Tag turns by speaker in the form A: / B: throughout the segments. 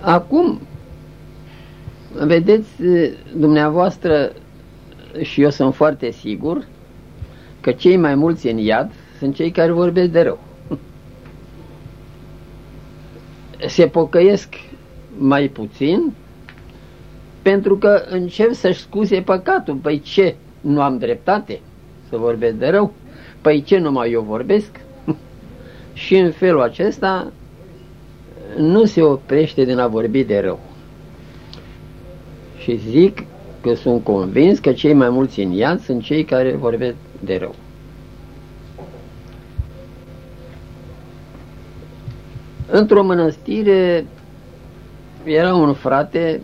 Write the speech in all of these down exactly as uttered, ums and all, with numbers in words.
A: Acum, vedeți dumneavoastră, și eu sunt foarte sigur că cei mai mulți în iad sunt cei care vorbesc de rău. Se pocăiesc mai puțin pentru că încep să-și scuze păcatul. Păi ce, nu am dreptate să vorbesc de rău? Păi ce, numai eu vorbesc? Și în felul acesta nu se oprește din a vorbi de rău. Și zic că sunt convins că cei mai mulți în iad sunt cei care vorbesc de rău. Într-o mănăstire era un frate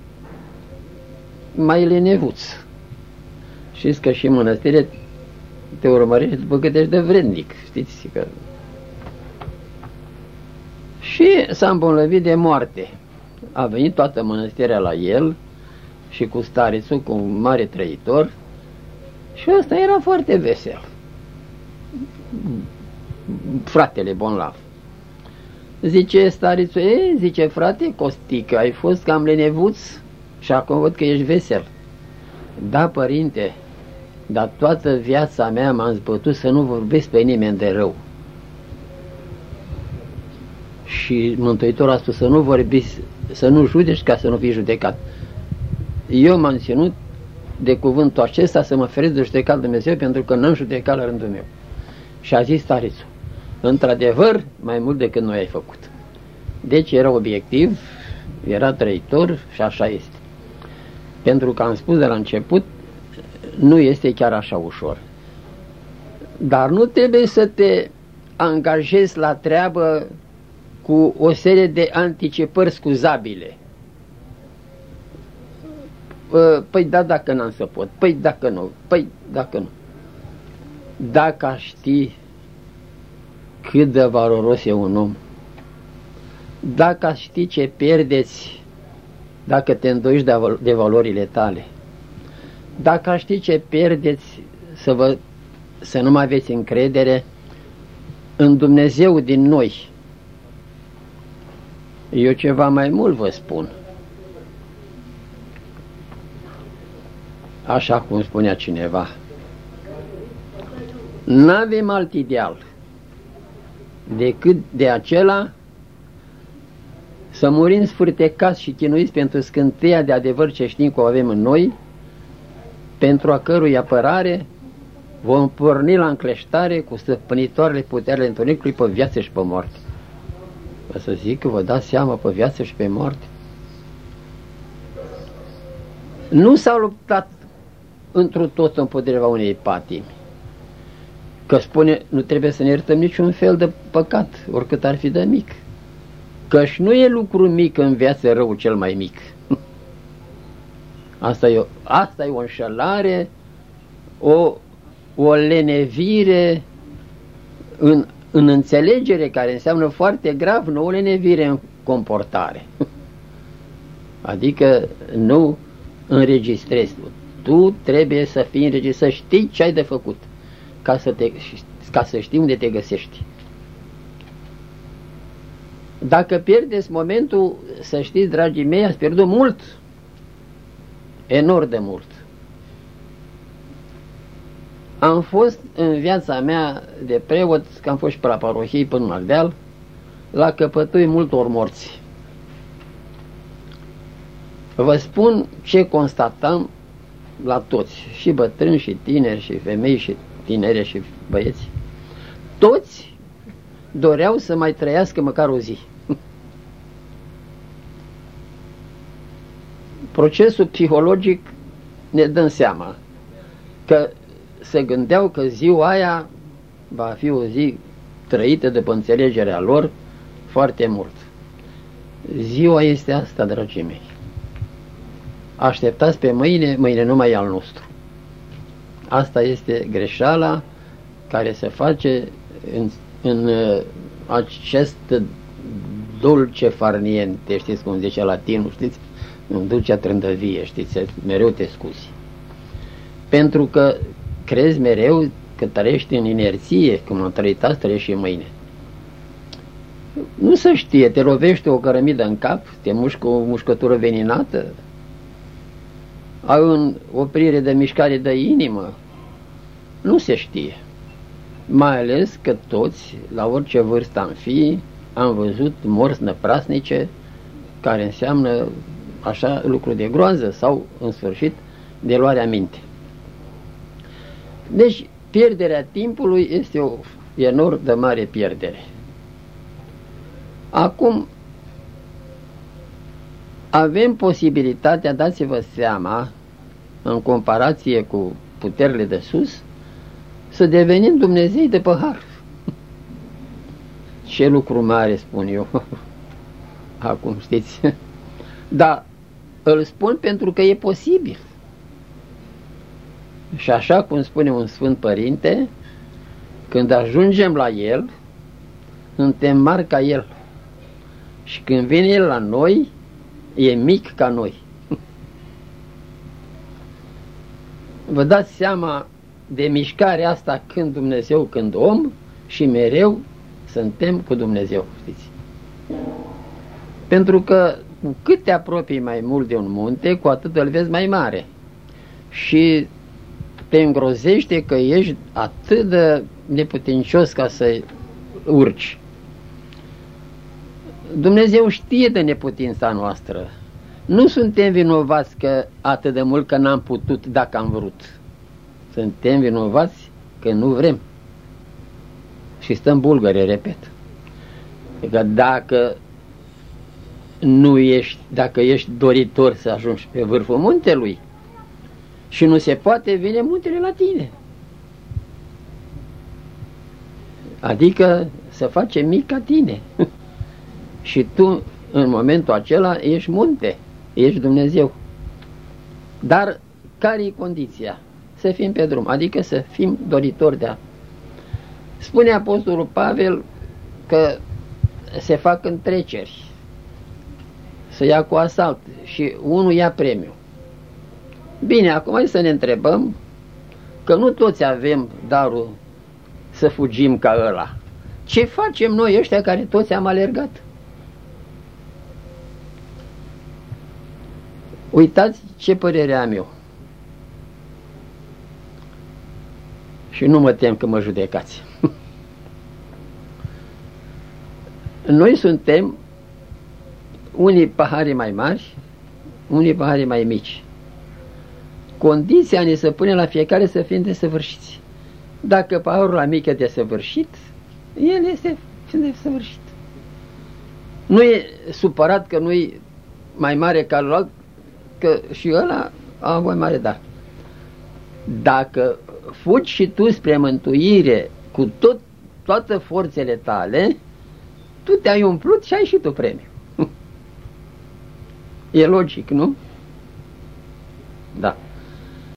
A: mai lenevuț. Știți că și în mănăstire te urmărești după cât ești de vrednic, știți că... Și s-a îmbolnăvit de moarte. A venit toată mănăstirea la el și cu starițul, cu un mare trăitor, și ăsta era foarte vesel. Fratele bonlav. Zice starițul: e, zice, frate Costică, ai fost cam lenevuț și acum văd că ești vesel. Da, părinte, dar toată viața mea m-am zbătut să nu vorbesc pe nimeni de rău. Și Mântuitorul a spus să nu vorbiți, să nu judeci ca să nu fii judecat. Eu m-am ținut de cuvântul acesta să mă feresc de judecat Dumnezeu, pentru că n-am judecat la rândul meu. Și a zis starițul: într-adevăr, mai mult decât noi ai făcut. Deci era obiectiv, era trăitor și așa este. Pentru că am spus de la început, nu este chiar așa ușor. Dar nu trebuie să te angajezi la treabă cu o serie de anticipări scuzabile. Păi da, dacă n-am să pot, păi dacă nu, păi dacă nu. Dacă aș ști cât de valoros e un om, dacă aș ști ce pierdeți dacă te îndoiești de, de valorile tale, dacă aș ști ce pierdeți să, vă, să nu mai aveți încredere în Dumnezeu din noi, eu ceva mai mult vă spun. Așa cum spunea cineva, n-avem alt ideal decât de acela să murim sfârtecați și chinuiți pentru scânteia de adevăr ce știm că o avem în noi, pentru a cărui apărare vom porni la încleștare cu stăpânitoarele puterile întunericului pe viață și pe moarte. Vă să zic că vă dați seama, pe viață și pe moarte. Nu s-au luptat întru tot împotriva unei patimi. Că spune, nu trebuie să ne iertăm niciun fel de păcat, oricât ar fi de mic. Căci nu e lucru mic în viață rău cel mai mic. Asta e o, asta e o înșelare, o, o lenevire în, în înțelegere, care înseamnă foarte grav, nu o lenevire în comportare. Adică nu înregistrezi. Tu trebuie să fii înregistrat, să știi ce ai de făcut, ca să, te, ca să știi unde te găsești. Dacă pierdeți momentul, să știți, dragii mei, ați pierdut mult, enorm de mult. Am fost în viața mea de preot, că am fost și pe la parohie până în Ardeal, la căpătâi multor morți. Vă spun ce constatam la toți, și bătrâni, și tineri, și femei, și tinere, și băieți. Toți doreau să mai trăiască măcar o zi. Procesul psihologic ne dăm seama că se gândeau că ziua aia va fi o zi trăită după înțelegerea lor foarte mult. Ziua este asta, dragii mei. Așteptați pe mâine, mâine nu mai e al nostru. Asta este greșeala care se face în, în acest dulce farniente, știți cum zice latinul, știți? În dulcea trândăvie, știți, mereu te scuzi. Pentru că crezi mereu că trăiești în inerție, cum am trăit azi, trăiești și mâine. Nu se știe, te lovește o cărămidă în cap, te mușcă o mușcătură veninată, ai o oprire de mișcare de inimă, nu se știe. Mai ales că toți, la orice vârstă am fi, am văzut morți năprasnice, care înseamnă așa lucruri de groază sau, în sfârșit, de luarea minte. Deci, pierderea timpului este o enorm de mare pierdere. Acum, avem posibilitatea, dați-vă seama, în comparație cu puterile de sus, să devenim Dumnezei de păhar. Ce lucru mare, spun eu. Acum, știți. Dar îl spun pentru că e posibil. Și așa cum spune un Sfânt Părinte, când ajungem la El, suntem mari ca El. Și când vine El la noi, e mic ca noi. Vă dați seama de mișcarea asta când Dumnezeu, când om, și mereu suntem cu Dumnezeu, știți? Pentru că cu cât te apropii mai mult de un munte, cu atât îl vezi mai mare. Și te îngrozește că ești atât de neputincios ca să urci. Dumnezeu știe de neputința noastră. Nu suntem vinovați că atât de mult că n-am putut dacă am vrut. Suntem vinovați că nu vrem. Și stăm bulgări, repet. Că dacă nu ești, dacă ești doritor să ajungi pe vârful muntelui și nu se poate, vine muntele la tine. Adică să face mic ca tine. Și tu, în momentul acela, ești munte, ești Dumnezeu. Dar care e condiția? Să fim pe drum, adică să fim doritori de a. Spune Apostolul Pavel că se fac întreceri, să ia cu asalt și unul ia premiu. Bine, acum hai să ne întrebăm că nu toți avem darul să fugim ca ăla. Ce facem noi ăștia care toți am alergat? Uitați ce părere am eu. Și nu mă tem că mă judecați. Noi suntem unii pahari mai mari, unii pahari mai mici. Condiția ne se pune la fiecare să fim desăvârșiți. Dacă paharul la mic e desăvârșit, el este desăvârșit. Nu e supărat că nu e mai mare ca celălalt, că și ăla a mai mare dar. Dacă fugi și tu spre mântuire cu tot, toate forțele tale, tu te-ai umplut și ai și tu premiu. E logic, nu? Da.